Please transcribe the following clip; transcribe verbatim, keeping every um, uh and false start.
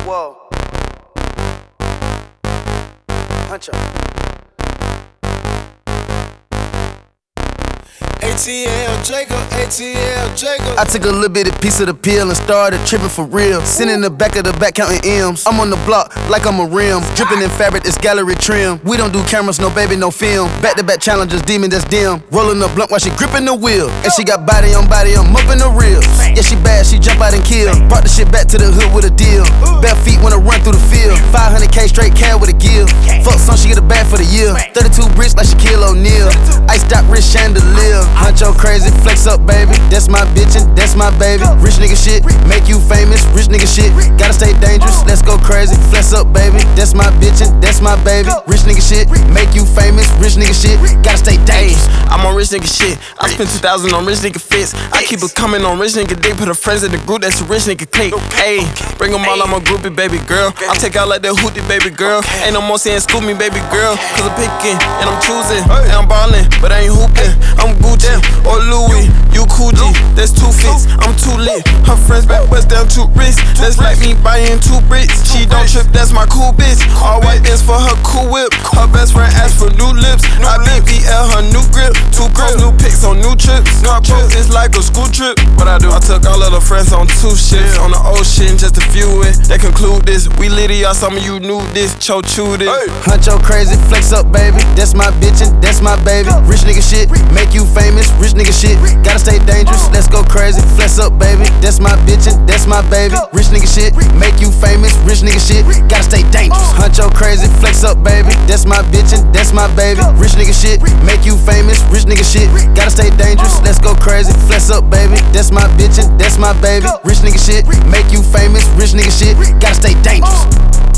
Whoa. Huncho. A T L Jacob, A T L Jacob. I took a little bitty piece of the pill and started tripping for real. Sitting in the back of the back counting M's. I'm on the block like I'm a rim. Dripping in fabric, it's gallery trim. We don't do cameras, no baby, no film. Back to back challenges, demon that's dim. Rolling the blunt while she gripping the wheel. And she got body on body, I'm up in the reels. Yeah, she bad, she jump out and kill. Brought the shit back to the hood with a deal. Bare feet when I run through the field. five hundred K straight cab with a gill. Fuck son, she get a bag for the year. thirty-two bricks like Shaquille O'Neal. Iced out wrist chandelier. Huncho crazy, flex up, baby. That's my bitch and that's my baby. Rich nigga shit, make you famous. Rich nigga shit, gotta stay dangerous. Let's go crazy, flex up, baby. That's my bitch and that's my baby. Rich nigga shit, make you famous. Rich nigga shit, gotta stay dangerous. I'm on rich nigga shit. I spent two thousand on rich nigga fits. I keep it coming on rich nigga dick. Put her friends in the group, that's a rich nigga cake. Ayy, bring them all, I'm a groupie, baby girl. I take out like that hootie, baby girl. Ain't no more saying scoop me, baby girl. Cause I'm picking and I'm choosing. And I'm ballin', but I ain't hooping. I'm Gucci or Louis, you Coogee. That's two fits, I'm too lit. Her friends back west down two wrists. That's like me buying two bricks. She don't trip, that's my cool bitch. All white bins for her cool whip. Her best friend asked for new lips. I been B L her new grip. Two pros, new pics on new trips. Car post is like a school trip. What I do, I took all of the friends on two ships. On the ocean just to view it. They conclude this. We litty, y'all, some of you knew this. Cho chewed it. Huncho crazy, flex up, baby. That's my bitch and that's my baby. Rich nigga shit, make you famous. Rich nigga shit, gotta stay dangerous. Let's go crazy, flex up, baby. That's my bitch and that's my baby. Rich nigga shit, make you famous. Rich nigga shit, gotta stay dangerous. Huncho crazy, flex up, baby. That's my bitch and that's my baby. Rich nigga shit, make you famous. Rich nigga shit, gotta stay dangerous. Let's go crazy, flex up, baby. That's my bitch and that's my baby. Rich nigga shit, make you famous. Rich nigga shit, gotta stay dangerous.